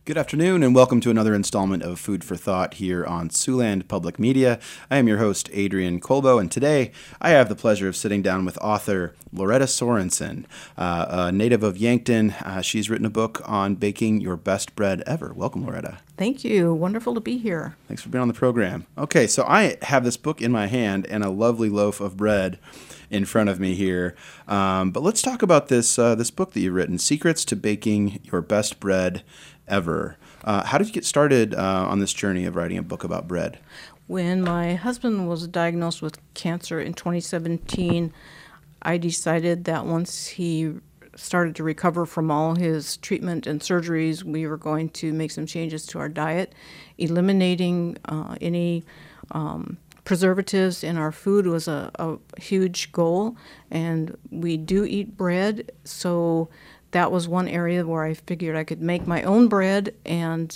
Good afternoon, and welcome to another installment of Food for Thought here on Siouxland Public Media. I am your host, Adrian Colbo, and today I have the pleasure of sitting down with author Loretta Sorensen, a native of Yankton. She's written a book on baking your best bread ever. Welcome, Loretta. Thank you. Wonderful to be here. Thanks for being on the program. Okay, so I have this book in my hand and a lovely loaf of bread in front of me here. But let's talk about this book that you've written, Secrets to Baking Your Best Bread Ever. How did you get started on this journey of writing a book about bread? When my husband was diagnosed with cancer in 2017, I decided that once he started to recover from all his treatment and surgeries, we were going to make some changes to our diet. Eliminating any preservatives in our food was a huge goal, and we do eat bread, so that was one area where I figured I could make my own bread and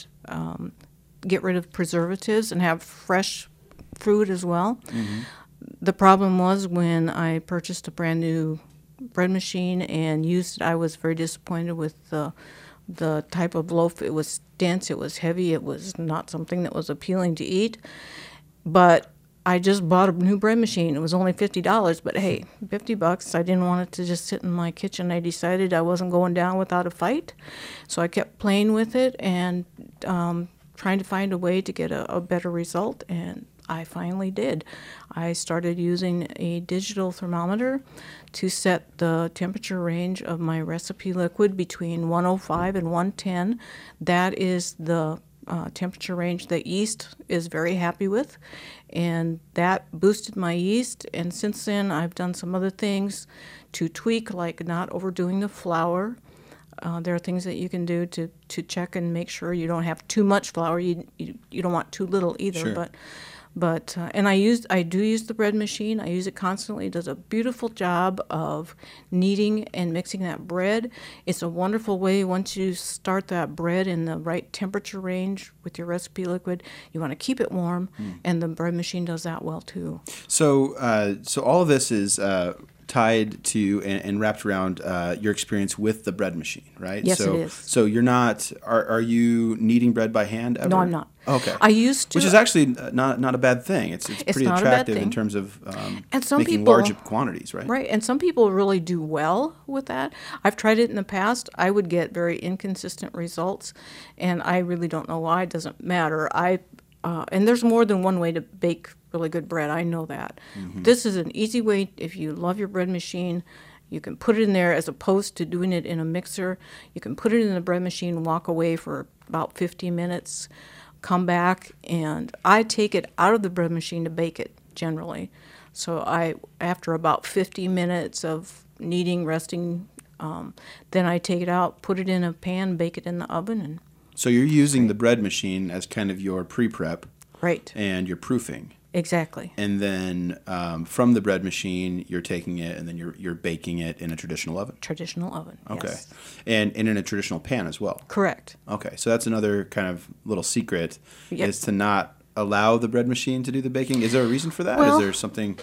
get rid of preservatives and have fresh fruit as well. Mm-hmm. The problem was when I purchased a brand new bread machine and used it, I was very disappointed with the type of loaf. It was dense, it was heavy, it was not something that was appealing to eat. But I just bought a new bread machine. It was only $50, but hey, $50. I didn't want it to just sit in my kitchen. I decided I wasn't going down without a fight. So I kept playing with it and trying to find a way to get a better result, and I finally did. I started using a digital thermometer to set the temperature range of my recipe liquid between 105 and 110. That is the temperature range that yeast is very happy with, and that boosted my yeast. And since then I've done some other things to tweak, like not overdoing the flour. There are things that you can do to check and make sure you don't have too much flour. You don't want too little either. Sure. But and I do use the bread machine. I use it constantly. It does a beautiful job of kneading and mixing that bread. It's a wonderful way, once you start that bread in the right temperature range with your recipe liquid, you want to keep it warm, and the bread machine does that well too. So all of this is tied to and wrapped around your experience with the bread machine, right? Yes, so, it is. So you're not, are you kneading bread by hand ever? No, I'm not. Okay. I used to. Which is actually not a bad thing. It's pretty not a bad attractive thing. in terms of And some making people, large quantities, right? Right, and some people really do well with that. I've tried it in the past. I would get very inconsistent results, and I really don't know why. It doesn't matter. And there's more than one way to bake really good bread. I know that. Mm-hmm. This is an easy way. If you love your bread machine, you can put it in there as opposed to doing it in a mixer. You can put it in the bread machine, walk away for about 50 minutes, come back, and I take it out of the bread machine to bake it generally. So after about 50 minutes of kneading, resting, then I take it out, put it in a pan, bake it in the oven. And so you're using the bread machine as kind of your pre-prep. Right. And you're proofing. Exactly. And then from the bread machine, you're taking it and then you're baking it in a traditional oven. Traditional oven. Okay. Yes. And in a traditional pan as well. Correct. Okay. So that's another kind of little secret, Yep. is to not allow the bread machine to do the baking. Is there a reason for that? Well, Is there something?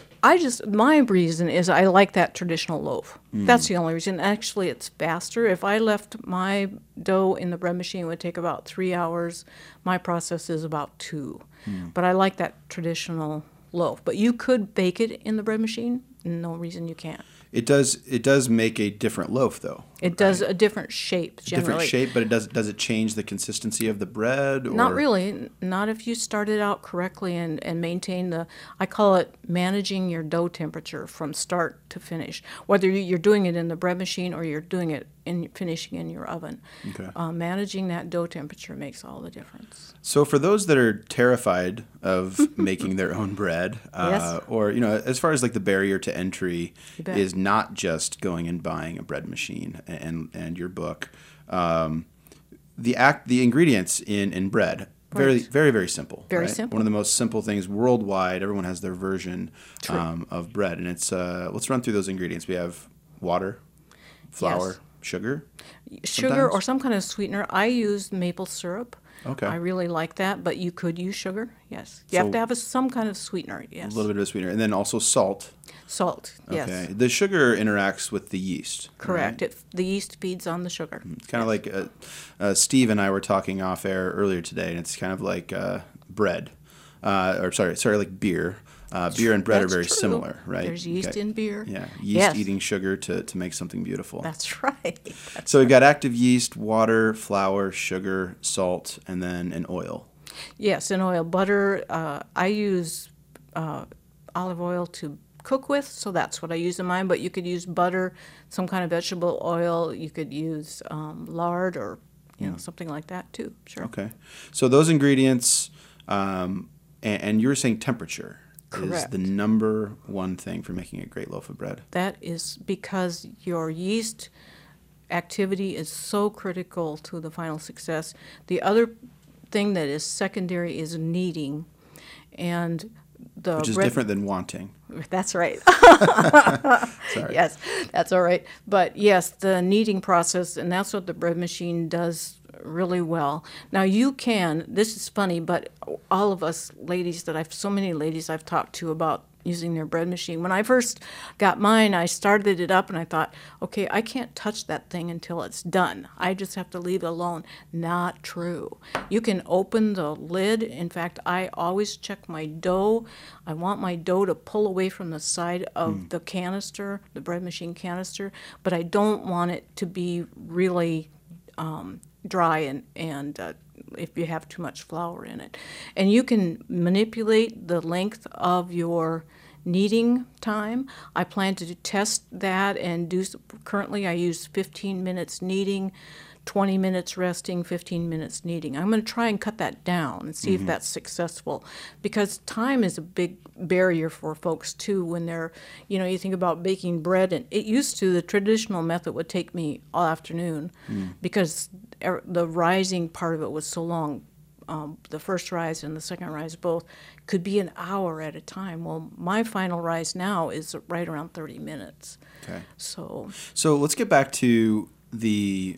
My reason is I like that traditional loaf. That's the only reason. Actually, it's faster. If I left my dough in the bread machine, it would take about 3 hours. My process is about 2. But I like that traditional loaf. But you could bake it in the bread machine. No reason you can't. It does make a different loaf, though. It does a different shape, generally. Different shape, but does it change the consistency of the bread? Or? Not really. Not if you start it out correctly and maintain I call it managing your dough temperature from start to finish. Whether you're doing it in the bread machine or you're doing it finishing in your oven. Okay. Managing that dough temperature makes all the difference. So for those that are terrified of making their own bread, Yes. or, as far as like the barrier to entry You bet. is not just going and buying a bread machine and your book, the ingredients in bread, very, Right. very, very simple. Very right? simple. One of the most simple things worldwide. Everyone has their version True. of bread, and it's let's run through those ingredients. We have water, flour, Yes. sugar. Sugar Sometimes? or some kind of sweetener. I use maple syrup. Okay. I really like that, but you could use sugar. Yes. You have So- to have some kind of sweetener. Yes. A little bit of a sweetener, and then also salt. Salt, yes. Okay. The sugar interacts with the yeast. Correct. Right? The yeast feeds on the sugar. It's kind of like Steve and I were talking off air earlier today, and it's kind of like bread, or sorry, like beer. Beer and bread are very true. similar, right? There's yeast in beer. Yeah, yeast Yes. eating sugar to make something beautiful. That's right. So we've got active yeast, water, flour, sugar, salt, and then an oil. Yes, and oil. Butter, I use olive oil to cook with, so that's what I use in mine. But you could use butter, some kind of vegetable oil. You could use lard or something like that too. Sure. Okay. So those ingredients, and you were saying temperature is Correct. the number one thing for making a great loaf of bread. That is because your yeast activity is so critical to the final success. The other thing that is secondary is kneading, and the Which is bread- different than wanting. That's right. Sorry. Yes, that's all right. But yes, the kneading process, and that's what the bread machine does really well. Now you can, this is funny, but all of us ladies so many ladies I've talked to about using their bread machine. When I first got mine, I started it up and I thought, okay, I can't touch that thing until it's done. I just have to leave it alone. Not true. You can open the lid. In fact, I always check my dough. I want my dough to pull away from the side of the canister, the bread machine canister, but I don't want it to be really dry and if you have too much flour in it. And you can manipulate the length of your kneading time. I plan to test that and currently I use 15 minutes kneading, 20 minutes resting, 15 minutes kneading. I'm going to try and cut that down and see if that's successful, because time is a big barrier for folks too when they're, you think about baking bread, and the traditional method would take me all afternoon because the rising part of it was so long. The first rise and the second rise both could be an hour at a time. Well, my final rise now is right around 30 minutes. Okay. So let's get back to the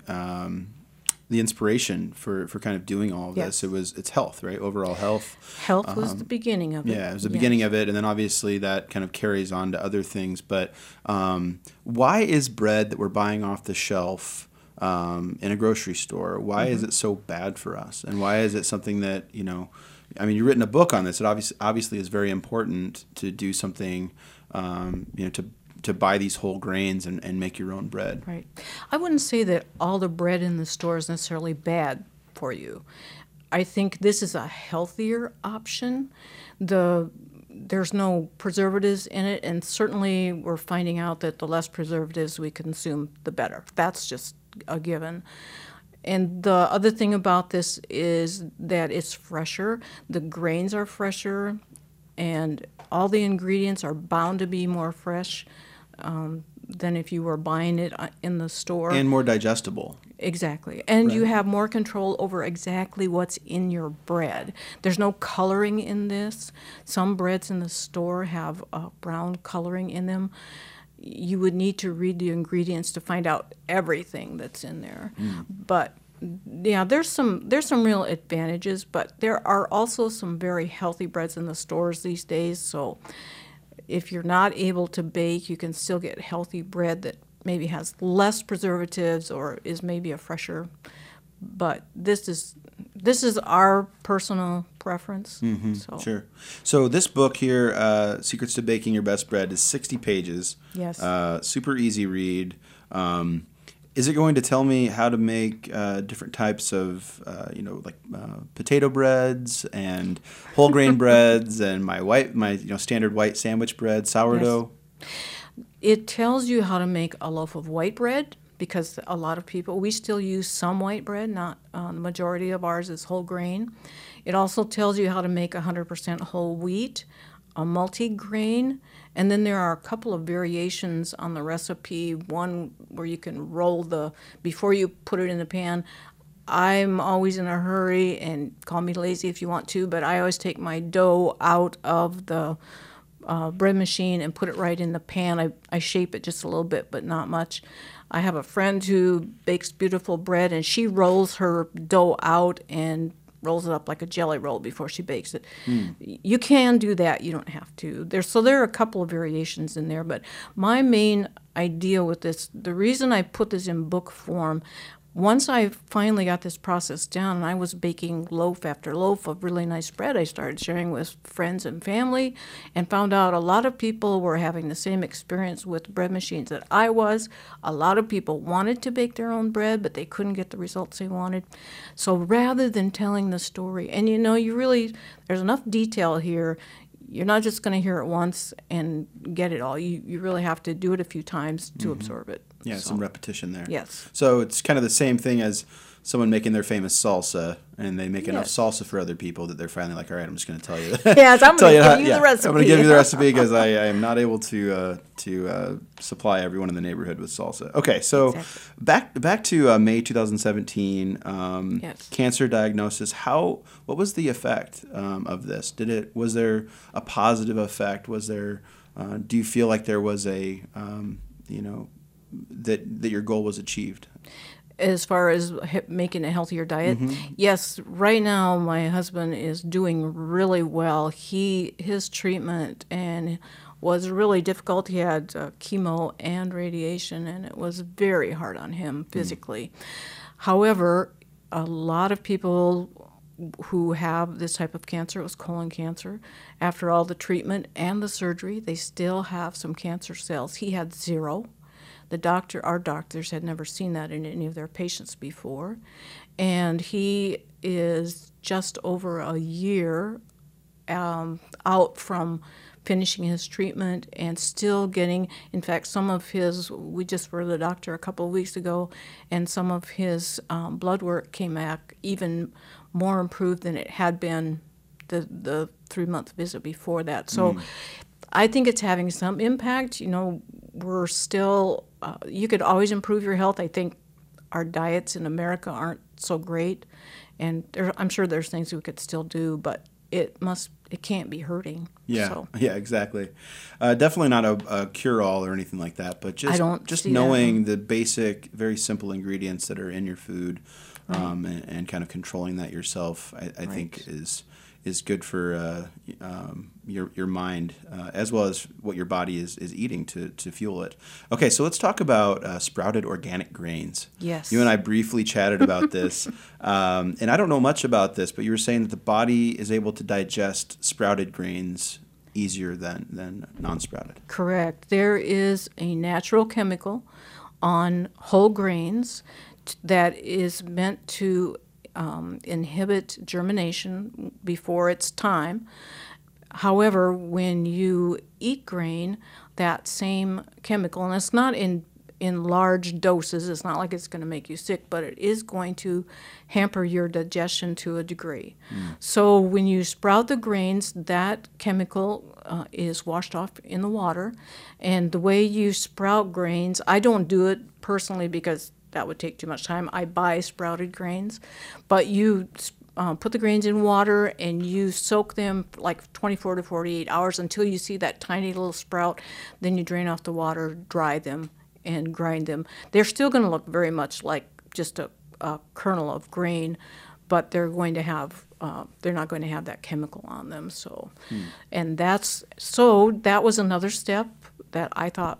inspiration for kind of doing all of Yes. this. It's health, right? Overall health. health was the beginning of it. Yeah, it was the beginning of it, and then obviously that kind of carries on to other things. But why is bread that we're buying off the shelf in a grocery store, why is it so bad for us? And why is it something that, you've written a book on this. It obviously is very important to do something, to buy these whole grains and make your own bread. Right. I wouldn't say that all the bread in the store is necessarily bad for you. I think this is a healthier option. There's no preservatives in it, and certainly we're finding out that the less preservatives we consume, the better. That's just a given. And the other thing about this is that it's fresher. The grains are fresher, and all the ingredients are bound to be more fresh than if you were buying it in the store. And more digestible. Exactly. And you Right. have more control over exactly what's in your bread. There's no coloring in this. Some breads in the store have brown coloring in them. You would need to read the ingredients to find out everything that's in there. But yeah, there's some real advantages, but there are also some very healthy breads in the stores these days. So if you're not able to bake, you can still get healthy bread that maybe has less preservatives or is maybe a fresher. But this is our personal preference. So. Sure. So this book here, Secrets to Baking Your Best Bread, is 60 pages. Yes. Super easy read. Is it going to tell me how to make different types of, potato breads and whole grain breads and my standard white sandwich bread, sourdough? Yes. It tells you how to make a loaf of white bread, because a lot of people, we still use some white bread, not the majority of ours is whole grain. It also tells you how to make 100% whole wheat, a multi-grain, and then there are a couple of variations on the recipe, one where you can before you put it in the pan. I'm always in a hurry, and call me lazy if you want to, but I always take my dough out of the bread machine and put it right in the pan. I shape it just a little bit, but not much. I have a friend who bakes beautiful bread, and she rolls her dough out and rolls it up like a jelly roll before she bakes it. You can do that. You don't have to. There are a couple of variations in there, but my main idea with this, the reason I put this in book form, once I finally got this process down and I was baking loaf after loaf of really nice bread, I started sharing with friends and family and found out a lot of people were having the same experience with bread machines that I was. A lot of people wanted to bake their own bread, but they couldn't get the results they wanted. So rather than telling the story, and there's enough detail here. You're not just going to hear it once and get it all. You really have to do it a few times to absorb it. Yeah, some repetition there. Yes. So it's kind of the same thing as someone making their famous salsa, and they make enough salsa for other people that they're finally like, all right, I'm just going to tell you. Yes, I'm going to give you the recipe. I'm going to give you the recipe because I am not able to supply everyone in the neighborhood with salsa. Okay, so back to May 2017, cancer diagnosis. What was the effect of this? Was there a positive effect? Was there? Do you feel like there was a that your goal was achieved? As far as making a healthier diet, yes. Right now, my husband is doing really well. His treatment was really difficult. He had chemo and radiation, and it was very hard on him physically. However, a lot of people who have this type of cancer, it was colon cancer, after all the treatment and the surgery, they still have some cancer cells. He had 0. Our doctors had never seen that in any of their patients before. And he is just over a year out from finishing his treatment and still getting, in fact, we just were to the doctor a couple of weeks ago, and some of his blood work came back even more improved than it had been the 3-month visit before that. So I think it's having some impact. We're still, you could always improve your health. I think our diets in America aren't so great, and I'm sure there's things we could still do, but it can't be hurting. Yeah, so. Yeah, exactly. Definitely not a cure-all or anything like that, but just knowing the basic, very simple ingredients that are in your food, and kind of controlling that yourself, I think is good for your mind, as well as what your body is eating to fuel it. Okay, so let's talk about sprouted organic grains. Yes. You and I briefly chatted about this, and I don't know much about this, but you were saying that the body is able to digest sprouted grains easier than non-sprouted. Correct. There is a natural chemical on whole grains that is meant to inhibit germination before its time. However, when you eat grain, that same chemical, and it's not in large doses, it's not like it's going to make you sick, but it is going to hamper your digestion to a degree. So when you sprout the grains, that chemical is washed off in the water. And the way you sprout grains, I don't do it personally because that would take too much time. I buy sprouted grains, but you put the grains in water and you soak them like 24 to 48 hours until you see that tiny little sprout. Then you drain off the water, dry them, and grind them. They're still going to look very much like just a kernel of grain, but they're going to have they're not going to have that chemical on them. So, and that was another step that I thought,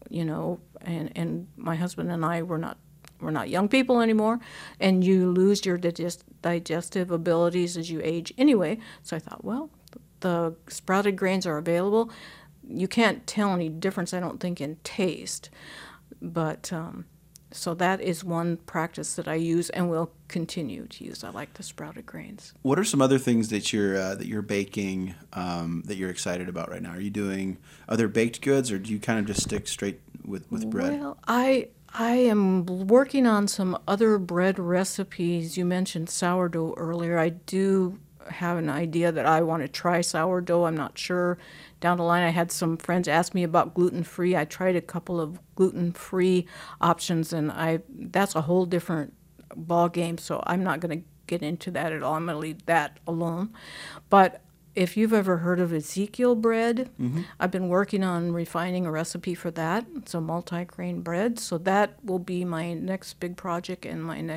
and my husband and I we're not young people anymore, and you lose your digestive abilities as you age anyway. So I thought, well, the sprouted grains are available. You can't tell any difference, I don't think, in taste. But so that is one practice that I use and will continue to use. I like the sprouted grains. What are some other things that you're baking that you're excited about right now? Are you doing other baked goods, or do you kind of just stick straight with bread? Well, I am working on some other bread recipes. You mentioned sourdough earlier. I do have an idea that I want to try sourdough. I'm not sure. Down the line, I had some friends ask me about gluten-free. I tried a couple of gluten-free options, and that's a whole different ball game, so I'm not going to get into that at all. I'm going to leave that alone. But if you've ever heard of Ezekiel bread, I've been working on refining a recipe for that. It's a multi-grain bread, so that will be my next big project and my next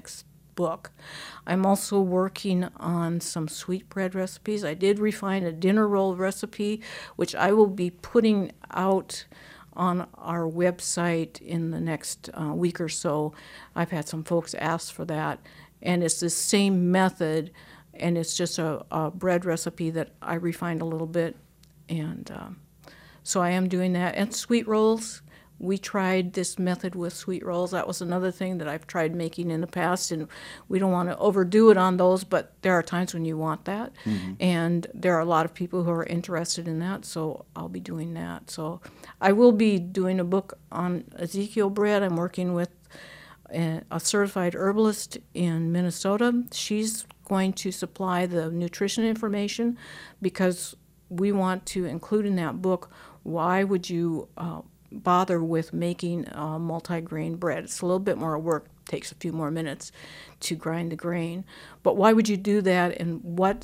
book. I'm also working on some sweetbread recipes. I did refine a dinner roll recipe, which I will be putting out on our website in the next week or so. I've had some folks ask for that, and it's the same method, and it's just a bread recipe that I refined a little bit, and so I am doing that. And sweet rolls. We tried this method with sweet rolls. That was another thing that I've tried making in the past, and we don't want to overdo it on those, but there are times when you want that. Mm-hmm. And there are a lot of people who are interested in that, so I'll be doing that. So I will be doing a book on Ezekiel bread. I'm working with a certified herbalist in Minnesota. She's going to supply the nutrition information because we want to include in that book, why would you bother with making multi-grain bread? It's a little bit more work, takes a few more minutes to grind the grain. But why would you do that, and what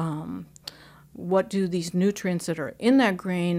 do these nutrients that are in that grain,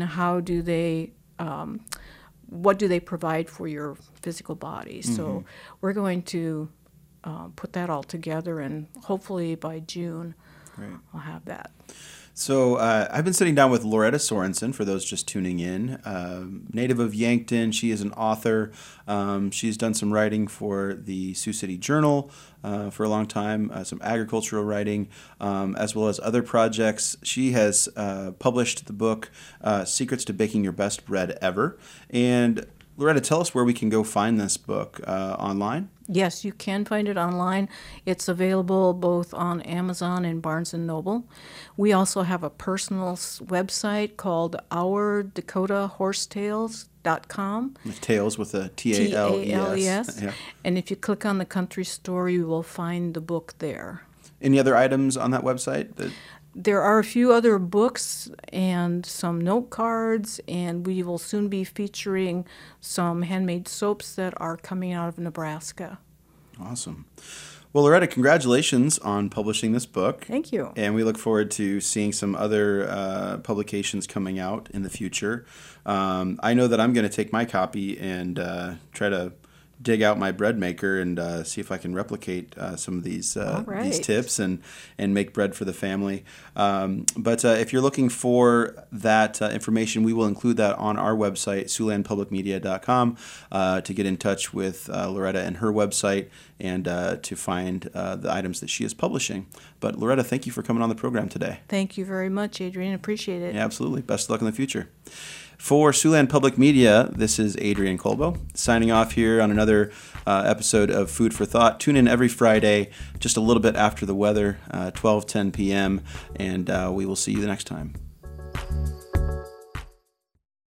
what do they provide for your physical body? Mm-hmm. So we're going to put that all together, and hopefully by June I'll have that. So I've been sitting down with Loretta Sorensen, for those just tuning in, native of Yankton. She is an author. She's done some writing for the Sioux City Journal for a long time, some agricultural writing, as well as other projects. She has published the book, Secrets to Baking Your Best Bread Ever. And Loretta, tell us where we can go find this book online. Yes, you can find it online. It's available both on Amazon and Barnes & Noble. We also have a personal website called OurDakotaHorsetales.com. Tales with a T-A-L-E-S. T-A-L-E-S. Yeah. And if you click on the country store, you will find the book there. Any other items on that website? There are a few other books and some note cards, and we will soon be featuring some handmade soaps that are coming out of Nebraska. Awesome. Well, Loretta, congratulations on publishing this book. Thank you. And we look forward to seeing some other publications coming out in the future. I know that I'm going to take my copy and try to dig out my bread maker and see if I can replicate some of these tips and make bread for the family. But if you're looking for that information, we will include that on our website, SiouxlandPublicMedia.com, to get in touch with Loretta and her website and to find the items that she is publishing. But Loretta, thank you for coming on the program today. Thank you very much, Adrian. Appreciate it. Yeah, absolutely. Best of luck in the future. For Siouxland Public Media, this is Adrian Colbo, signing off here on another episode of Food for Thought. Tune in every Friday, just a little bit after the weather, 12:10 p.m., and we will see you the next time.